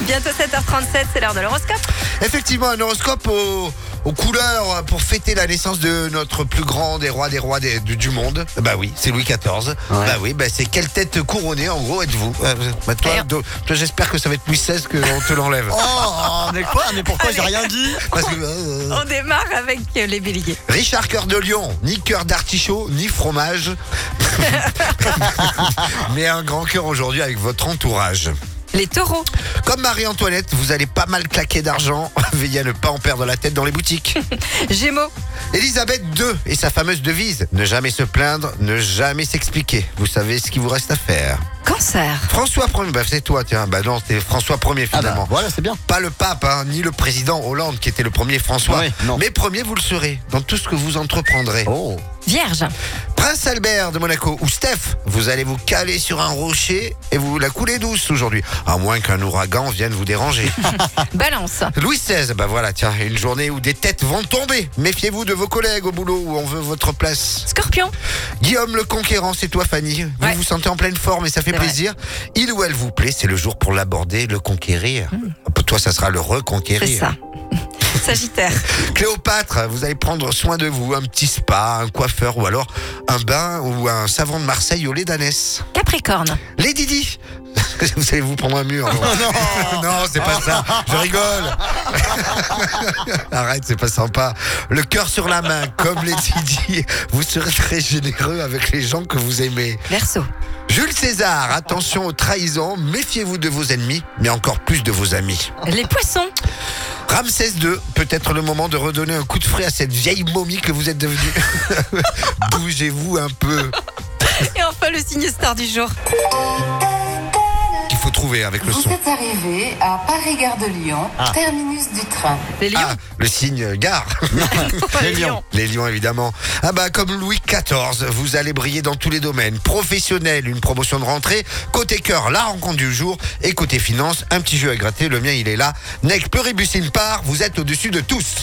Bientôt 7h37, c'est l'heure de l'horoscope. Effectivement, un horoscope aux couleurs pour fêter la naissance de notre plus grand des rois du monde. Bah oui, c'est Louis XIV. Ouais. Bah oui, c'est quelle tête couronnée en gros êtes-vous toi, j'espère que ça va être Louis XVI qu'on te l'enlève. Oh, mais quoi? Mais pourquoi j'ai rien dit? Parce que, On démarre avec les béliers. Richard Cœur de Lion, ni cœur d'artichaut, ni fromage. Mais un grand cœur aujourd'hui avec votre entourage. Les taureaux. Comme Marie-Antoinette, vous allez pas mal claquer d'argent. Veillez à ne pas en perdre la tête dans les boutiques. Gémeaux. Elisabeth II et sa fameuse devise, ne jamais se plaindre, ne jamais s'expliquer. Vous savez ce qu'il vous reste à faire. Cancer. François Ier, c'est toi, tiens. Non, c'était François Ier finalement. Voilà, c'est bien. Pas le pape, ni le président Hollande qui était le premier François. Oui, non. Mais premier, vous le serez dans tout ce que vous entreprendrez. Oh. Vierge. Prince Albert de Monaco ou Steph, vous allez vous caler sur un rocher et vous la coulez douce aujourd'hui. À moins qu'un ouragan vienne vous déranger. Balance. Louis XVI, voilà, tiens, une journée où des têtes vont tomber. Méfiez-vous de vos collègues au boulot où on veut votre place. Scorpion. Guillaume le Conquérant, c'est toi Fanny. Vous Ouais. vous sentez en pleine forme et ça fait C'est vrai. plaisir. Il ou elle vous plaît, c'est le jour pour l'aborder, le conquérir. Pour toi, ça sera le reconquérir. C'est ça. Sagittaire. Cléopâtre, vous allez prendre soin de vous, un petit spa, un coiffeur ou alors un bain ou un savon de Marseille au lait d'ânesse. Capricorne. Les Didi, vous allez vous prendre un mur. Non, c'est pas ça. Je rigole. Arrête, c'est pas sympa. Le cœur sur la main, comme les Didi, vous serez très généreux avec les gens que vous aimez. Verseau. Jules César, attention aux trahisons, méfiez-vous de vos ennemis, mais encore plus de vos amis. Les poissons. Ramsès II, peut-être le moment de redonner un coup de frais à cette vieille momie que vous êtes devenue. Bougez-vous un peu. Et enfin, le signe star du jour. Qu'il faut trouver avec le Vous son. êtes arrivé à Paris-Gare de Lyon, terminus du train. Les lions. Le signe gare. Les lions. Les lions, évidemment. Comme Louis XIV, vous allez briller dans tous les domaines. Professionnel, une promotion de rentrée. Côté cœur, la rencontre du jour. Et côté finance, un petit jeu à gratter. Le mien, il est là. Nec pluribus in par, vous êtes au-dessus de tous.